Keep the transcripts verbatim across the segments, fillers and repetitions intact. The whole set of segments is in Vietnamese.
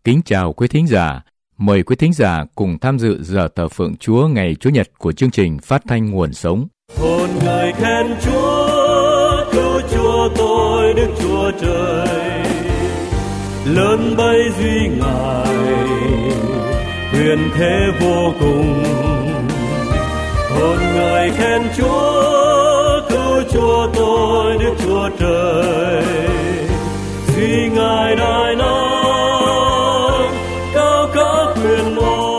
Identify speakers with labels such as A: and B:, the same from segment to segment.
A: Kính chào quý thính giả. Mời quý thính giả cùng tham dự giờ thờ phượng Chúa ngày Chủ nhật của chương trình Phát thanh Nguồn Sống.
B: Hồn người khen Chúa, cứu Chúa tôi Đức Chúa Trời. Lớn bay duy Ngài, quyền thế vô cùng. Hồn người khen Chúa, cứu Chúa tôi Đức Chúa Trời. Duy Ngài đại năng, cao cả quyền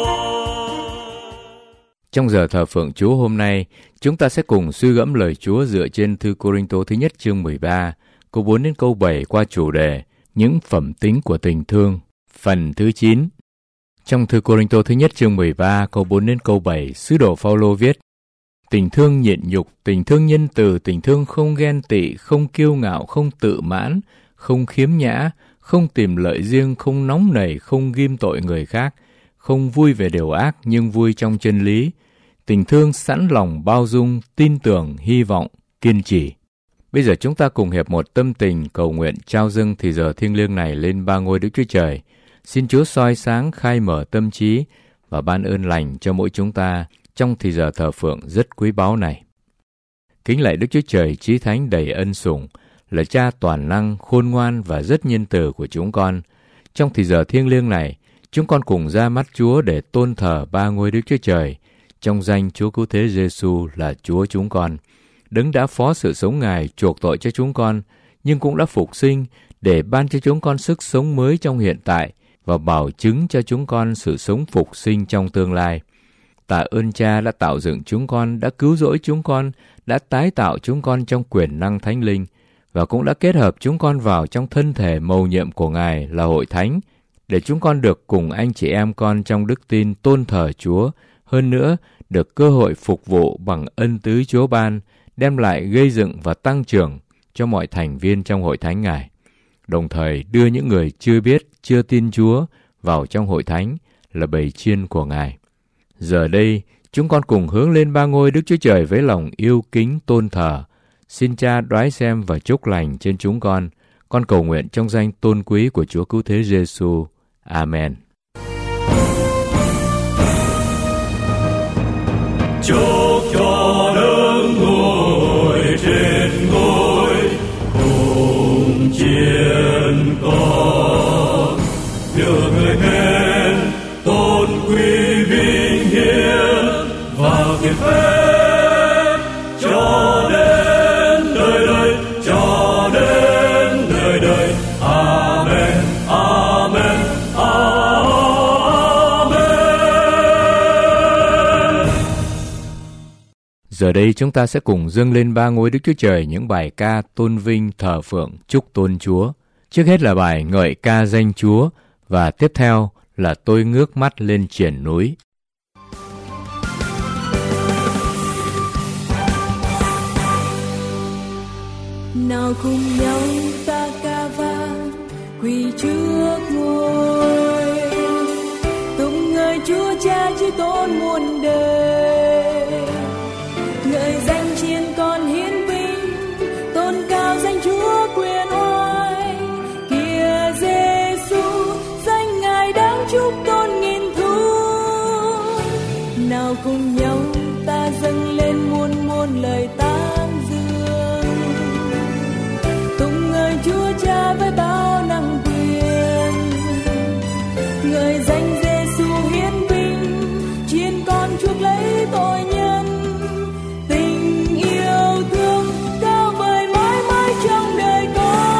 B: môn.
A: Trong giờ thờ phượng Chúa hôm nay, chúng ta sẽ cùng suy gẫm lời Chúa dựa trên thư Cô-rinh-tô thứ nhất chương mười ba, câu bốn đến câu bảy qua chủ đề Những phẩm tính của tình thương, phần thứ chín. Trong thư Cô-rinh-tô thứ nhất chương mười ba, câu bốn đến câu bảy, sứ đồ Phao-lô viết: Tình thương nhịn nhục, tình thương nhân từ, tình thương không ghen tị, không kiêu ngạo, không tự mãn, không khiếm nhã, không tìm lợi riêng, không nóng nảy, không ghim tội người khác, không vui về điều ác nhưng vui trong chân lý. Tình thương sẵn lòng bao dung, tin tưởng, hy vọng, kiên trì. Bây giờ chúng ta cùng hiệp một tâm tình cầu nguyện trao dâng thì giờ thiêng liêng này lên ba ngôi Đức Chúa Trời. Xin Chúa soi sáng, khai mở tâm trí và ban ơn lành cho mỗi chúng ta trong thì giờ thờ phượng rất quý báu này. Kính lạy Đức Chúa Trời Chí Thánh đầy ân sủng, là Cha toàn năng, khôn ngoan và rất nhân từ của chúng con. Trong thì giờ thiêng liêng này, chúng con cùng ra mắt Chúa để tôn thờ ba ngôi Đức Chúa Trời, trong danh Chúa Cứu Thế Giêsu là Chúa chúng con. Đấng đã phó sự sống Ngài chuộc tội cho chúng con, nhưng cũng đã phục sinh để ban cho chúng con sức sống mới trong hiện tại và bảo chứng cho chúng con sự sống phục sinh trong tương lai. Tạ ơn Cha đã tạo dựng chúng con, đã cứu rỗi chúng con, đã tái tạo chúng con trong quyền năng Thánh Linh và cũng đã kết hợp chúng con vào trong thân thể mầu nhiệm của Ngài là Hội Thánh, để chúng con được cùng anh chị em con trong đức tin tôn thờ Chúa, hơn nữa được cơ hội phục vụ bằng ân tứ Chúa ban, đem lại gây dựng và tăng trưởng cho mọi thành viên trong Hội Thánh Ngài, đồng thời đưa những người chưa biết, chưa tin Chúa vào trong Hội Thánh là bầy chiên của Ngài. Giờ đây, chúng con cùng hướng lên ba ngôi Đức Chúa Trời với lòng yêu kính tôn thờ. Xin Cha đoái xem và chúc lành trên chúng con. Con cầu nguyện trong danh tôn quý của Chúa Cứu Thế Giêsu. Amen.
B: Chúc cho đấng ngồi trên ngôi cùng chiến con, được người khen tôn quý vinh hiển và kiệt phép cho đến đời đời, cho đến đời đời. Amen, amen, amen.
A: Giờ đây chúng ta sẽ cùng dâng lên ba ngôi Đức Chúa Trời những bài ca tôn vinh thờ phượng chúc tôn Chúa. Trước hết là bài ngợi ca danh Chúa và tiếp theo là Tôi ngước mắt lên triển núi.
C: Nào cùng nhau ta ca vang quỳ trước ngôi, tung ngợi Chúa Cha chí tôn muôn đời, ngợi danh chiên con hiến vinh, tôn cao danh Chúa quyền oai. Kìa Giêsu, danh Ngài đáng chúc tôn nghìn thu. Nào cùng nhau ta dâng lên muôn muôn lời tán dương, tung ngợi Chúa Cha với bao năng quyền, ngợi danh Giêsu hiến vinh, chiên con chuộc lấy tội nhân. Tình yêu thương cao vời mãi mãi trong đời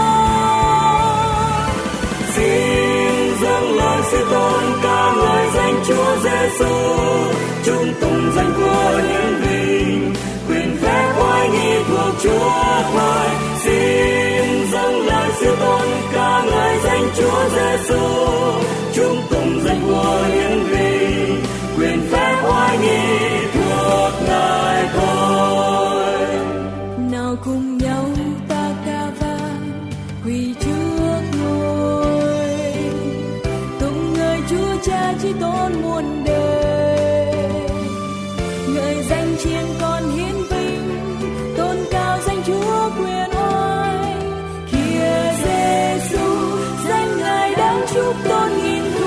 C: con.
B: Xin dâng lời sư tôn ca ngợi danh Chúa Giêsu, chung tùng danh Vua hiển vinh, quyền phép oai nghi thuộc Chúa Trời. Xin dâng lời sư tôn ca ngợi danh Chúa Giêsu, chung tùng danh Vua hiển vinh, quyền phép oai nghi thuộc Ngài thôi.
C: Nào cùng nhau ta ca vang quỳ trước ngôi, tung ngợi Chúa Cha chí tôn muôn đời, ngợi danh chiên con hiến vinh, tôn cao danh Chúa quyền oai. Kìa Giêsu, danh Ngài đáng chúc tôn nghìn thu.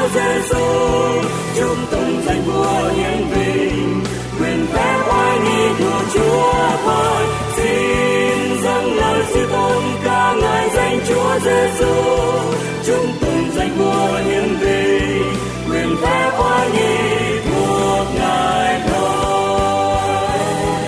B: Chúa Giêsu, chúng tùng danh Vua hiển vinh, quyền phép oai nghi thuộc Chúa thôi. Xin dâng lời sư tôn ca ngợi danh Chúa Giêsu, chúng tùng danh Vua hiển vinh, quyền phép oai nghi thuộc Ngài thôi.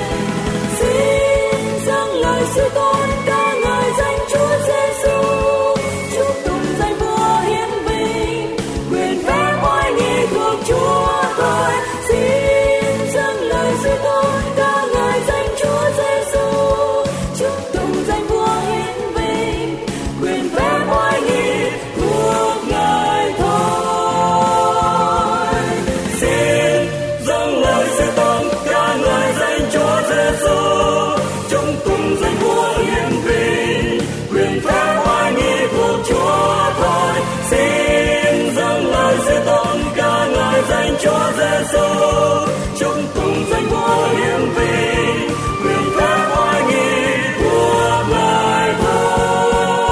C: Xin dâng lời sư tôn ca ngợi danh Chúa Giêsu, chúc tụng danh Vua hiển vinh, quyền phép oai nghi thuộc Chúa thôi. Xin dâng lời sư tôn ca ngợi danh Chúa Giêsu, chúc tụng danh Vua hiển vinh, quyền phép oai nghi thuộc Ngài thôi.
B: Xin dâng lời sư tôn ca ngợi danh Chúa Giêsu, chúng tùng danh Vua hiển vinh, quyền phép oai nghi thuộc Chúa thôi. Xin dâng lời sư tôn ca ngợi danh Chúa Giêsu, chúng tùng danh Vua hiển vinh, quyền phép oai nghi thuộc Ngài thôi.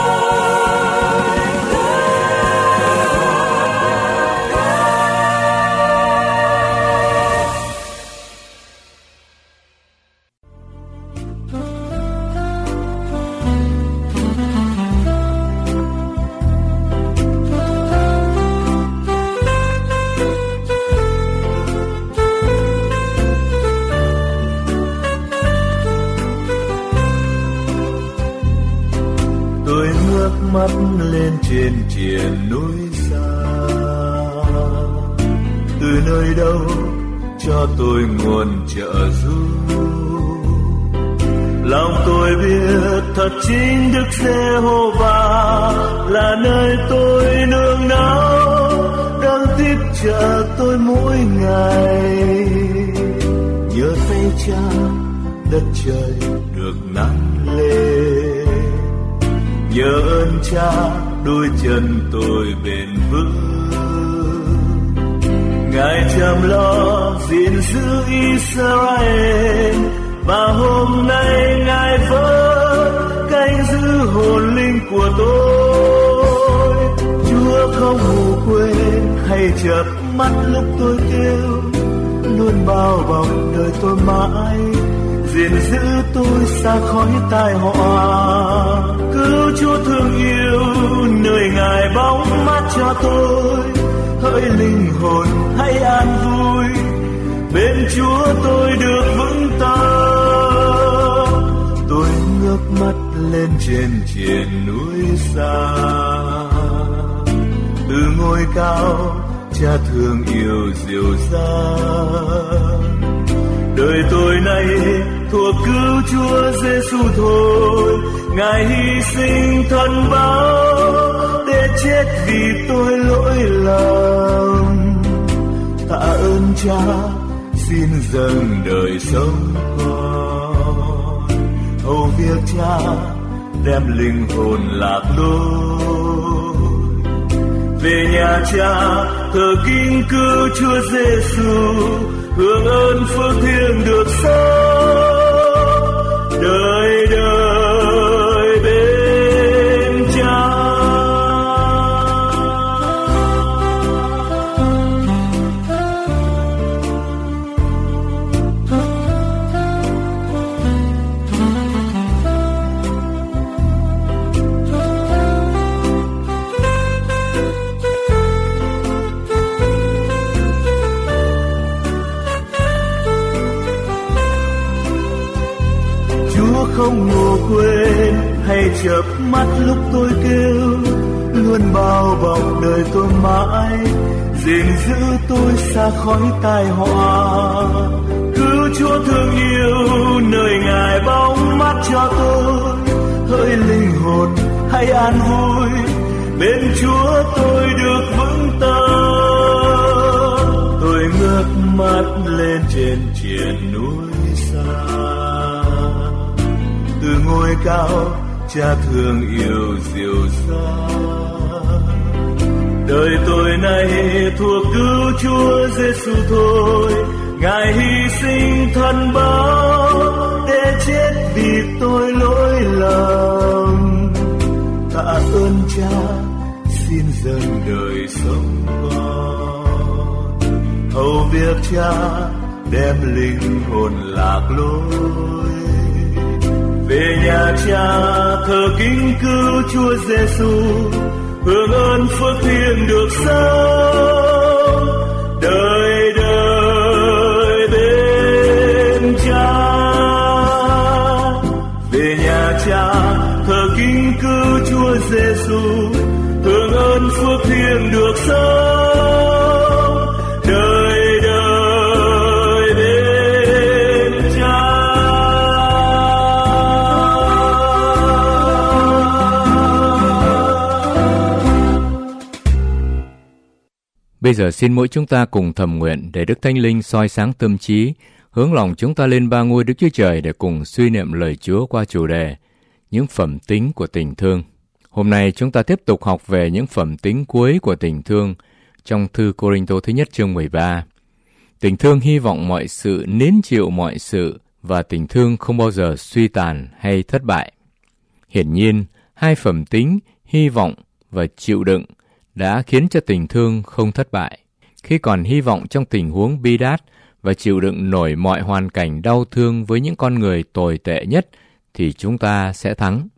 D: Tôi ngước mắt lên trên triền núi xa, từ nơi đâu cho tôi nguồn trợ giúp. Lòng tôi biết thật chính Đức Giê-hô-va là nơi tôi nương náu, đang tiếp trợ tôi mỗi ngày. Nhớ tay Cha, đất trời được nắng lên. Nhớ ơn Cha, đôi chân tôi bền vững. Ngài chăm lo gìn giữ Israel, và hôm nay Ngài vẫn canh giữ hồn linh của tôi. Chúa không ngủ quên hay chợp mắt lúc tôi kêu, luôn bao bọc đời tôi mãi, gìn giữ tôi xa khỏi tai họa. Cứu Chúa thương yêu nơi Ngài bóng mát cho tôi, hỡi linh hồn hãy an vui, bên Chúa tôi được vững tâm. Tôi ngước mắt lên trên triền núi xa, từ ngôi cao Cha thương yêu dịu dàng. Đời tôi nay thuộc cứu Chúa Giêsu thôi, Ngài hy sinh thân báo để chết vì tôi lỗi lầm. Tạ ơn Cha, xin dâng đời sống con, hầu việc Cha đem linh hồn lạc lối. Về nhà Cha thờ kính cứu Chúa Giêsu, hưởng ơn phước thiêng được sống đời đời bên Cha. Không ngủ quên hay chợp mắt lúc tôi kêu, luôn bao bọc đời tôi mãi, gìn giữ tôi xa khỏi tai họa. Cứu Chúa thương yêu nơi Ngài bóng mát cho tôi, hỡi linh hồn hãy an vui, bên Chúa tôi được vững tâm. Tôi ngước mắt lên trên triền núi xa, từ ngôi cao Cha thương yêu dịu dàng. Đời tôi nay thuộc cứu Chúa Giêsu thôi, Ngài hy sinh thân báo để chết vì tôi lỗi lầm. Tạ ơn Cha, xin dâng đời sống con, hầu việc Cha đem linh hồn lạc lối. Về nhà Cha thờ kính cứu Chúa Giêsu, hưởng ơn phước thiêng được sống đời đời bên Cha. Về nhà Cha thờ kính cứu Chúa Giêsu, hưởng ơn phước thiêng được sống đời đời bên Cha.
A: Bây giờ xin mỗi chúng ta cùng thầm nguyện để Đức Thánh Linh soi sáng tâm trí, hướng lòng chúng ta lên ba ngôi Đức Chúa Trời để cùng suy niệm lời Chúa qua chủ đề những phẩm tính của tình thương. Hôm nay chúng ta tiếp tục học về những phẩm tính cuối của tình thương trong thư Cô-rinh-tô thứ nhất chương mười ba. Tình thương hy vọng mọi sự, nến chịu mọi sự, và tình thương không bao giờ suy tàn hay thất bại. Hiển nhiên, hai phẩm tính hy vọng và chịu đựng đã khiến cho tình thương không thất bại. Khi còn hy vọng trong tình huống bi đát và chịu đựng nổi mọi hoàn cảnh đau thương với những con người tồi tệ nhất, thì chúng ta sẽ thắng.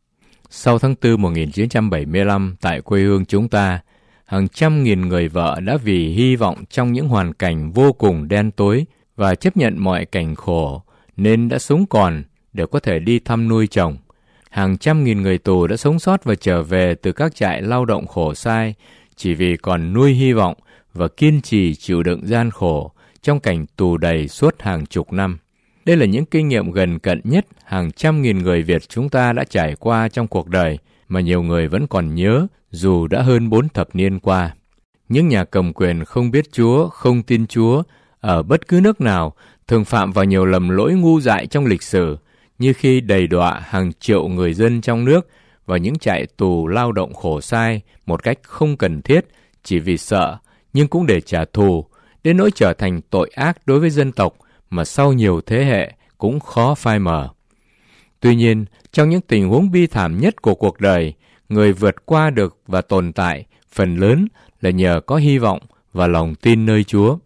A: Sau tháng tư một nghìn chín trăm bảy mươi lăm, tại quê hương chúng ta, hàng trăm nghìn người vợ đã vì hy vọng trong những hoàn cảnh vô cùng đen tối và chấp nhận mọi cảnh khổ, nên đã sống còn để có thể đi thăm nuôi chồng. Hàng trăm nghìn người tù đã sống sót và trở về từ các trại lao động khổ sai chỉ vì còn nuôi hy vọng và kiên trì chịu đựng gian khổ trong cảnh tù đầy suốt hàng chục năm. Đây là những kinh nghiệm gần cận nhất hàng trăm nghìn người Việt chúng ta đã trải qua trong cuộc đời mà nhiều người vẫn còn nhớ dù đã hơn bốn thập niên qua. Những nhà cầm quyền không biết Chúa, không tin Chúa ở bất cứ nước nào thường phạm vào nhiều lầm lỗi ngu dại trong lịch sử, như khi đầy đọa hàng triệu người dân trong nước vào những trại tù lao động khổ sai một cách không cần thiết chỉ vì sợ, nhưng cũng để trả thù, đến nỗi trở thành tội ác đối với dân tộc mà sau nhiều thế hệ cũng khó phai mờ. Tuy nhiên, trong những tình huống bi thảm nhất của cuộc đời, người vượt qua được và tồn tại phần lớn là nhờ có hy vọng và lòng tin nơi Chúa.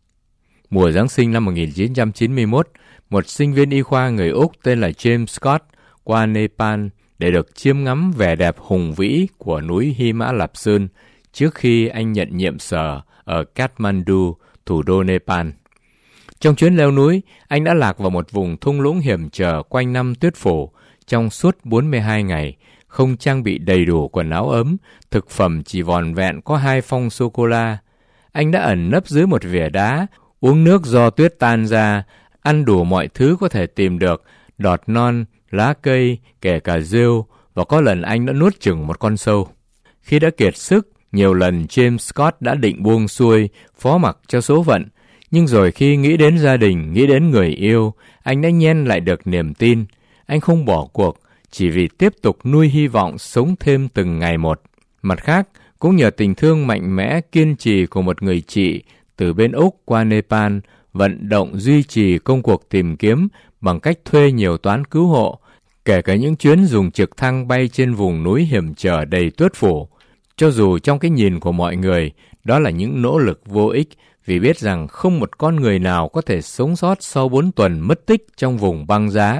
A: Mùa Giáng sinh năm một nghìn chín trăm chín mươi mốt, một sinh viên y khoa người Úc tên là James Scott qua Nepal để được chiêm ngắm vẻ đẹp hùng vĩ của núi Hy Mã Lạp Sơn trước khi anh nhận nhiệm sở ở Kathmandu, thủ đô Nepal. Trong chuyến leo núi, anh đã lạc vào một vùng thung lũng hiểm trở quanh năm tuyết phủ trong suốt bốn mươi hai ngày, không trang bị đầy đủ quần áo ấm, thực phẩm chỉ vòn vẹn có hai phong sô-cô-la. Anh đã ẩn nấp dưới một vỉa đá, uống nước do tuyết tan ra, ăn đủ mọi thứ có thể tìm được, đọt non, lá cây, kể cả rêu, và có lần anh đã nuốt chửng một con sâu. Khi đã kiệt sức, nhiều lần James Scott đã định buông xuôi, phó mặc cho số phận, nhưng rồi khi nghĩ đến gia đình, nghĩ đến người yêu, anh đã nhen lại được niềm tin. Anh không bỏ cuộc, chỉ vì tiếp tục nuôi hy vọng sống thêm từng ngày một. Mặt khác, cũng nhờ tình thương mạnh mẽ, kiên trì của một người chị từ bên Úc qua Nepal, vận động duy trì công cuộc tìm kiếm bằng cách thuê nhiều toán cứu hộ, kể cả những chuyến dùng trực thăng bay trên vùng núi hiểm trở đầy tuyết phủ. Cho dù trong cái nhìn của mọi người, đó là những nỗ lực vô ích, vì biết rằng không một con người nào có thể sống sót sau bốn tuần mất tích trong vùng băng giá.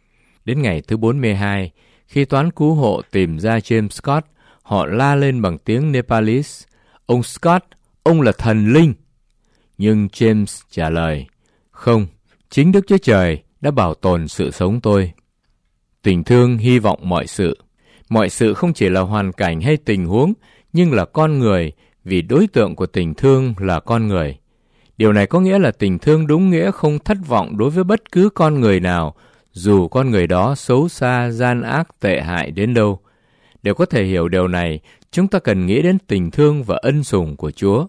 A: Đến ngày thứ bốn mươi hai, khi toán cứu hộ tìm ra James Scott, họ la lên bằng tiếng Nepalese: "Ông Scott, ông là thần linh!" Nhưng James trả lời: "Không, chính Đức Chúa Trời đã bảo tồn sự sống tôi." Tình thương hy vọng mọi sự. Mọi sự không chỉ là hoàn cảnh hay tình huống, nhưng là con người, vì đối tượng của tình thương là con người. Điều này có nghĩa là tình thương đúng nghĩa không thất vọng đối với bất cứ con người nào, dù con người đó xấu xa, gian ác, tệ hại đến đâu. Để có thể hiểu điều này, chúng ta cần nghĩ đến tình thương và ân sủng của Chúa.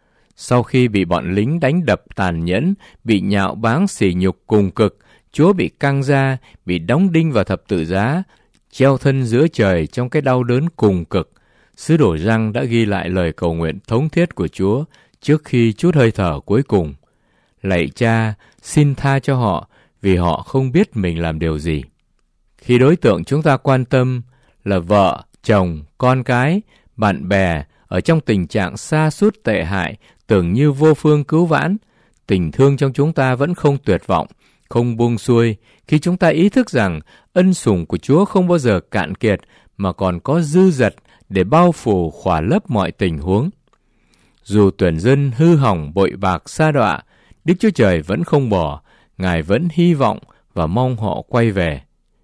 A: Sau khi bị bọn lính đánh đập tàn nhẫn, bị nhạo báng sỉ nhục cùng cực, Chúa bị căng ra, bị đóng đinh vào thập tự giá, treo thân giữa trời trong cái đau đớn cùng cực. Sứ đồ Giăng đã ghi lại lời cầu nguyện thống thiết của Chúa trước khi trút hơi thở cuối cùng: "Lạy Cha, xin tha cho họ, vì họ không biết mình làm điều gì." Khi đối tượng chúng ta quan tâm là vợ, chồng, con cái, bạn bè ở trong tình trạng sa sút tệ hại, tưởng như vô phương cứu vãn. Tình thương trong chúng ta vẫn không tuyệt vọng, không buông xuôi khi chúng ta ý thức rằng ân sủng của Chúa không bao giờ cạn kiệt mà còn có dư dật để bao phủ khỏa lấp mọi tình huống. Dù tuyển dân hư hỏng bội bạc sa đọa, Đức Chúa Trời vẫn không bỏ, Ngài vẫn hy vọng và mong họ quay về.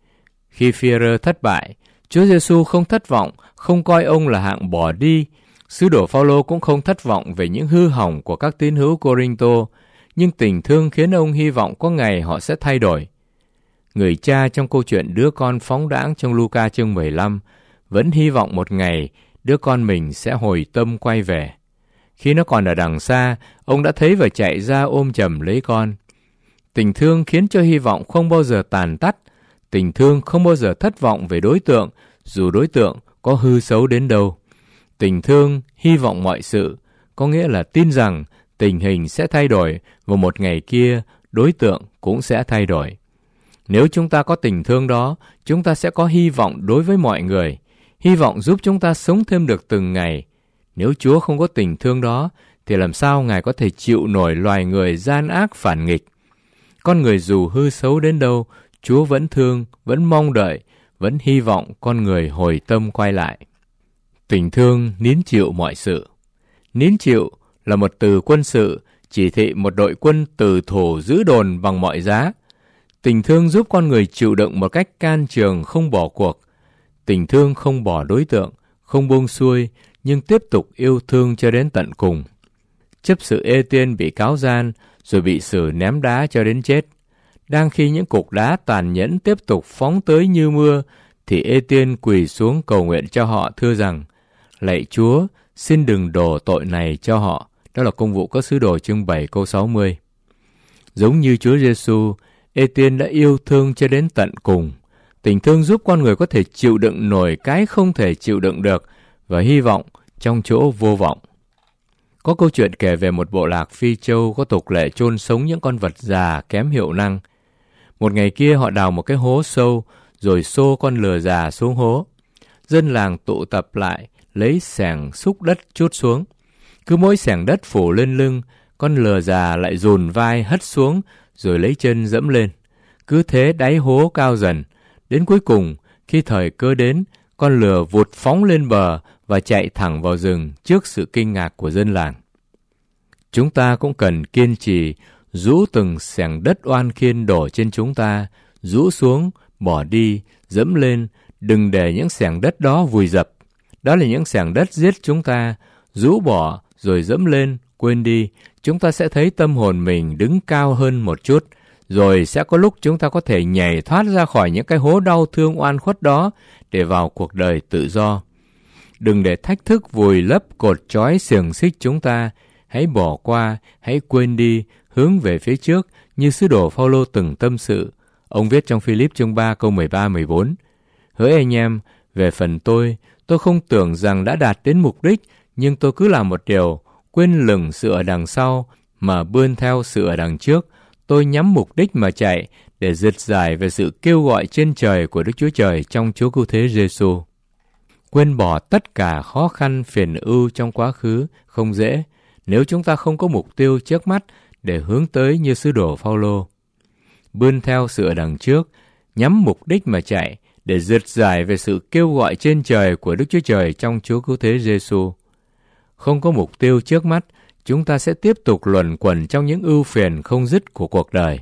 A: Khi Phi-e-rơ thất bại, Chúa Giêsu không thất vọng, không coi ông là hạng bỏ đi. Sứ đồ Phao-lô cũng không thất vọng về những hư hỏng của các tín hữu Cô-rinh-tô, nhưng tình thương khiến ông hy vọng có ngày họ sẽ thay đổi. Người cha trong câu chuyện đứa con phóng đãng trong Luca chương mười lăm vẫn hy vọng một ngày đứa con mình sẽ hồi tâm quay về. Khi nó còn ở đằng xa, ông đã thấy và chạy ra ôm chầm lấy con. Tình thương khiến cho hy vọng không bao giờ tàn tắt. Tình thương không bao giờ thất vọng về đối tượng, dù đối tượng có hư xấu đến đâu. Tình thương hy vọng mọi sự, có nghĩa là tin rằng tình hình sẽ thay đổi và một ngày kia đối tượng cũng sẽ thay đổi. Nếu chúng ta có tình thương đó, chúng ta sẽ có hy vọng đối với mọi người. Hy vọng giúp chúng ta sống thêm được từng ngày. Nếu Chúa không có tình thương đó, thì làm sao Ngài có thể chịu nổi loài người gian ác phản nghịch? Con người dù hư xấu đến đâu, Chúa vẫn thương, vẫn mong đợi, vẫn hy vọng con người hồi tâm quay lại. Tình thương nín chịu mọi sự. Nín chịu là một từ quân sự, chỉ thị một đội quân từ thủ giữ đồn bằng mọi giá. Tình thương giúp con người chịu đựng một cách can trường, không bỏ cuộc. Tình thương không bỏ đối tượng, không buông xuôi, nhưng tiếp tục yêu thương cho đến tận cùng. Chấp sự Ê-tiên bị cáo gian, rồi bị xử ném đá cho đến chết. Đang khi những cục đá tàn nhẫn tiếp tục phóng tới như mưa, thì Ê-tiên quỳ xuống cầu nguyện cho họ, thưa rằng: Lạy Chúa, xin đừng đổ tội này cho họ. Đó là Công vụ các sứ đồ chương bảy câu sáu mươi. Giống như Chúa Giêsu, Ê-tiên đã yêu thương cho đến tận cùng. Tình thương giúp con người có thể chịu đựng nổi cái không thể chịu đựng được và hy vọng trong chỗ vô vọng. Có câu chuyện kể về một bộ lạc Phi Châu có tục lệ chôn sống những con vật già kém hiệu năng. Một ngày kia họ đào một cái hố sâu rồi xô con lừa già xuống hố. Dân làng tụ tập lại, lấy xẻng xúc đất trút xuống. Cứ mỗi xẻng đất phủ lên lưng, con lừa già lại dùn vai hất xuống rồi lấy chân dẫm lên. Cứ thế đáy hố cao dần. Đến cuối cùng, khi thời cơ đến, con lừa vụt phóng lên bờ và chạy thẳng vào rừng trước sự kinh ngạc của dân làng. Chúng ta cũng cần kiên trì rũ từng xẻng đất oan khiên đổ trên chúng ta, rũ xuống, bỏ đi, dẫm lên, đừng để những xẻng đất đó vùi dập. Đó là những xẻng đất giết chúng ta, rũ bỏ rồi dẫm lên, quên đi, chúng ta sẽ thấy tâm hồn mình đứng cao hơn một chút, rồi sẽ có lúc chúng ta có thể nhảy thoát ra khỏi những cái hố đau thương oan khuất đó để vào cuộc đời tự do. Đừng để thách thức vùi lấp cột trói xiềng xích chúng ta, hãy bỏ qua, hãy quên đi, hướng về phía trước như sứ đồ Phao-lô từng tâm sự. Ông viết trong Phi-líp chương ba câu mười ba mười bốn: Hỡi anh em, về phần tôi, tôi không tưởng rằng đã đạt đến mục đích, nhưng tôi cứ làm một điều, quên lửng sự ở đằng sau mà bươn theo sự ở đằng trước. Tôi nhắm mục đích mà chạy để rượt giải về sự kêu gọi trên trời của Đức Chúa Trời trong Chúa Cứu Thế Giêsu. Quên bỏ tất cả khó khăn phiền ưu trong quá khứ không dễ nếu chúng ta không có mục tiêu trước mắt để hướng tới như sứ đồ Phao-lô. Bươn theo sự ở đằng trước, nhắm mục đích mà chạy để rượt giải về sự kêu gọi trên trời của Đức Chúa Trời trong Chúa Cứu Thế Giêsu. Không có mục tiêu trước mắt, chúng ta sẽ tiếp tục luẩn quẩn trong những ưu phiền không dứt của cuộc đời.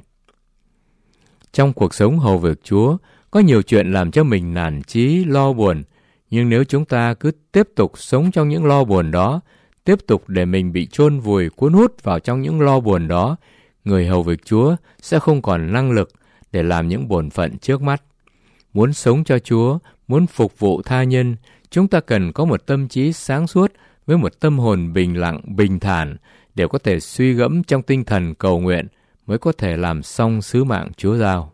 A: Trong cuộc sống hầu việc Chúa, có nhiều chuyện làm cho mình nản chí, lo buồn. Nhưng nếu chúng ta cứ tiếp tục sống trong những lo buồn đó, tiếp tục để mình bị chôn vùi, cuốn hút vào trong những lo buồn đó, người hầu việc Chúa sẽ không còn năng lực để làm những bổn phận trước mắt. Muốn sống cho Chúa, muốn phục vụ tha nhân, chúng ta cần có một tâm trí sáng suốt với một tâm hồn bình lặng, bình thản để có thể suy gẫm trong tinh thần cầu nguyện mới có thể làm xong sứ mạng Chúa giao.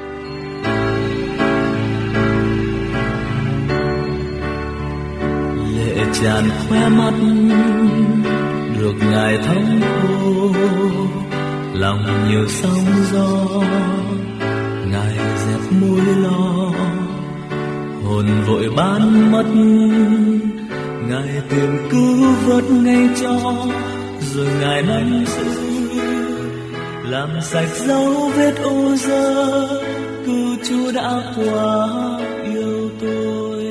D: Lệ tràn khóe mắt được Ngài thấm khô, lòng nhiều sóng gió Ngài dẹp môi lo, hồn vội bán mất Ngài tìm cứu vớt ngay cho, rồi Ngài nắm giữ, làm sạch dấu vết ô dơ. Cứu Chúa đã quá yêu tôi.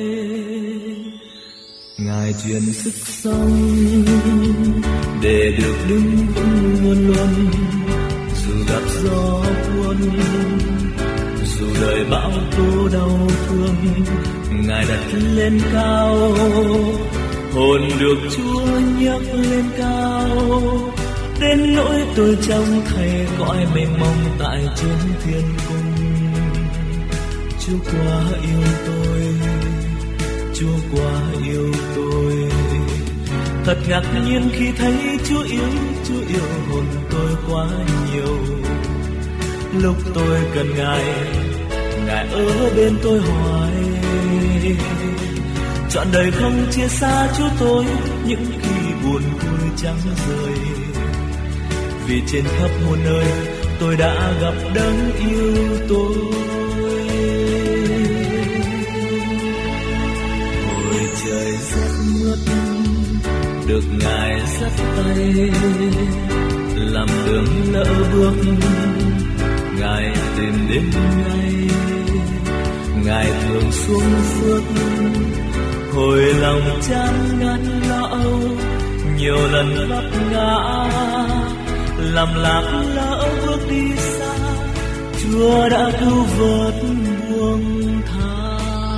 D: Ngài truyền sức sống để được đứng vững luôn luôn, dù gặp gió cuốn, dù đời bão tố đau thương. Ngài đặt lên cao, hồn được Chúa nhấc lên cao, đến nỗi tôi trông thấy cõi mênh mông tại trên thiên cung. Chúa quá yêu tôi, Chúa quá yêu tôi. Thật ngạc nhiên khi thấy Chúa yêu, Chúa yêu hồn tôi quá nhiều. Lúc tôi cần Ngài, Ngài ở bên tôi hoài. Trọn đời không chia xa Chúa tôi, những khi buồn vui chẳng rời. Vì trên khắp muôn nơi tôi đã gặp đấng yêu tôi. Hồi trời rất mướt, được Ngài dắt tay, làm đường lỡ bước. Ngài tìm đến ngay, Ngài thường xuống phước. Hồi lòng chán ngăn lo âu, nhiều lần vấp ngã, làm lạc lỡ bước đi xa. Chúa đã cứu vớt buông tha.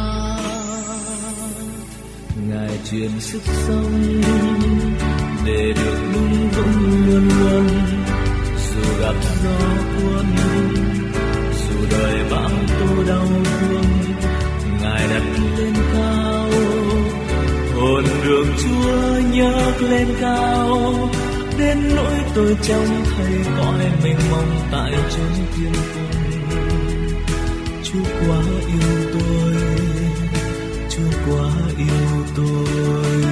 D: Ngài truyền sức sống để được đứng vững luôn luôn, dù gặp gió cuốn, dù đời bão tố đau thương. Ngài đặt lên cao, hồn được Chúa nhấc lên cao, đến nỗi tôi trông thấy cõi mênh mông tại chốn thiên cung. Chúa quá yêu tôi, Chúa quá yêu tôi.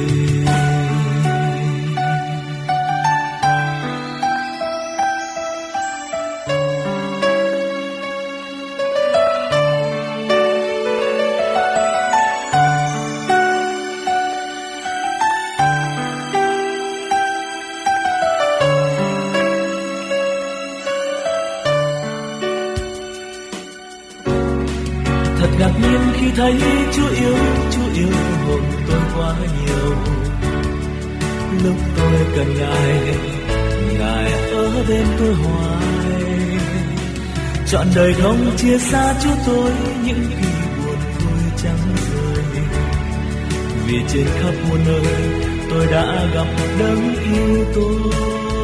D: Ngạc nhiên khi thấy Chúa yêu, Chúa yêu hồn tôi quá nhiều. Lúc tôi cần Ngài, Ngài ở bên tôi hoài. Trọn đời không chia xa Chúa tôi, những khi buồn vui chẳng rời. Vì trên khắp muôn nơi tôi đã gặp đấng yêu tôi.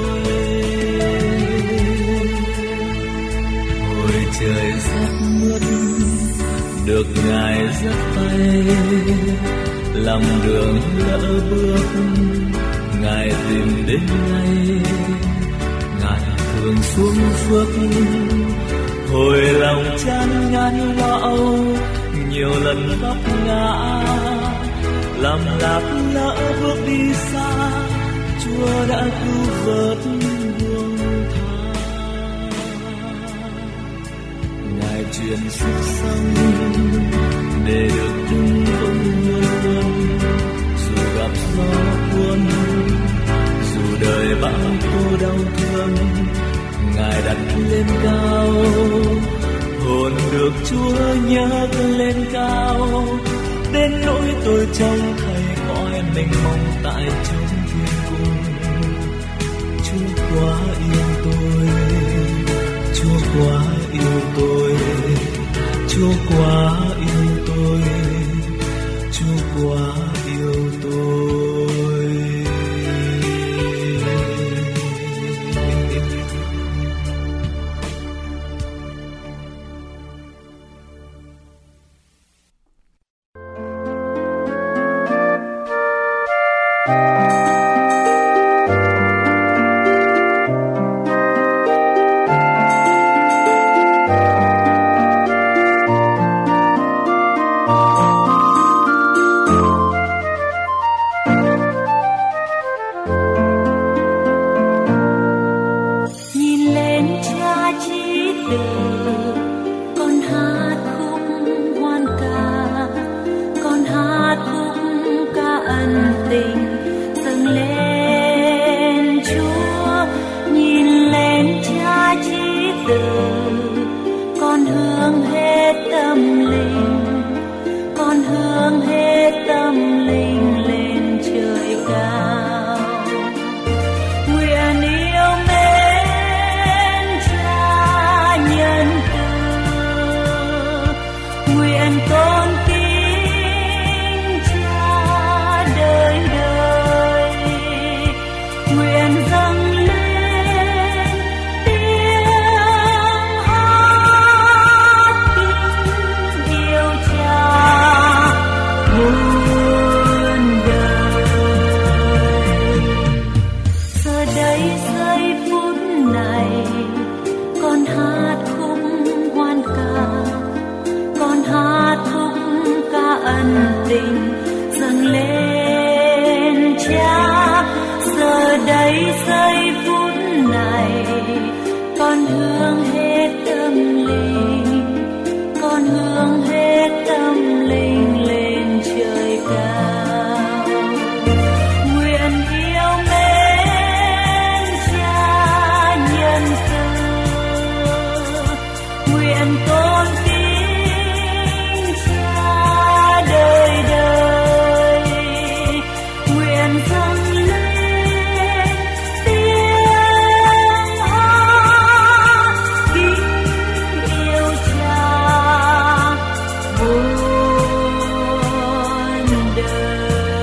D: Hồi trời rất mướt, được Ngài dắt tay, làm đường lỡ bước. Ngài tìm đến ngay, Ngài thường xuống phước. Hồi lòng chán ngán lo âu, nhiều lần vấp ngã, làm lạc lỡ bước đi xa. Chúa đã cứu vớt buông tha. Ngài truyền sức sống để được đứng vững luôn luôn, dù gặp gió cuốn, dù đời bão tố đau thương. Ngài đặt lên cao, hồn được Chúa nhấc lên cao, đến nỗi tôi trông thấy cõi mênh mông tại chốn thiên cung. Chúa quá yêu tôi, Chúa quá yêu tôi, Chúa quá yêu tôi, Chúa quá yêu tôi.
C: từ, con hướng hết tâm linh, con hướng hết tâm linh lên trời cao. Nguyện yêu mến Cha nhân từ, nguyện tôn kính Cha đời đời, nguyện dâng lên tiếng hát kính yêu Cha muôn đời. Giờ đây giây phút này con hát khúc hoan ca, con hát khúc ca ân tình dâng lên Cha. Giờ đây giây phút này con hướng hết tâm linh, con hướng hết tâm linh lên trời cao. Nguyện yêu mến Cha nhân từ, nguyện tôn kính Cha đời đời, nguyện dâng lên tiếng hát kính yêu Cha muôn đời.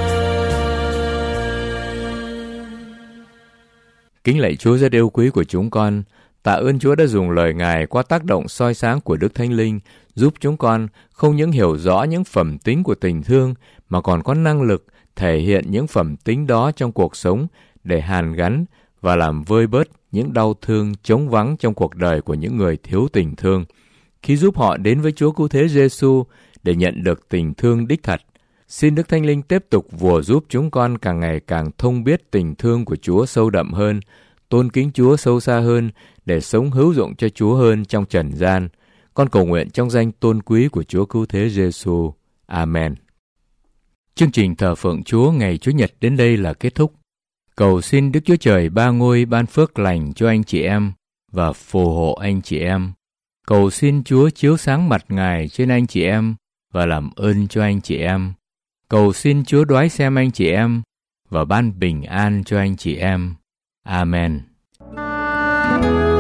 A: Kính lạy Chúa rất yêu quý của chúng con. Tạ ơn Chúa đã dùng lời Ngài qua tác động soi sáng của Đức Thánh Linh giúp chúng con không những hiểu rõ những phẩm tính của tình thương mà còn có năng lực thể hiện những phẩm tính đó trong cuộc sống để hàn gắn và làm vơi bớt những đau thương trống vắng trong cuộc đời của những người thiếu tình thương, khi giúp họ đến với Chúa Cứu Thế Giêsu để nhận được tình thương đích thật. Xin Đức Thánh Linh tiếp tục vùa giúp chúng con càng ngày càng thông biết tình thương của Chúa sâu đậm hơn, tôn kính Chúa sâu xa hơn để sống hữu dụng cho Chúa hơn trong trần gian. Con cầu nguyện trong danh tôn quý của Chúa Cứu Thế Giêsu. Amen. Chương trình thờ phượng Chúa ngày Chủ nhật đến đây là kết thúc. Cầu xin Đức Chúa Trời ba ngôi ban phước lành cho anh chị em và phù hộ anh chị em. Cầu xin Chúa chiếu sáng mặt Ngài trên anh chị em và làm ơn cho anh chị em. Cầu xin Chúa đoái xem anh chị em và ban bình an cho anh chị em. Amen.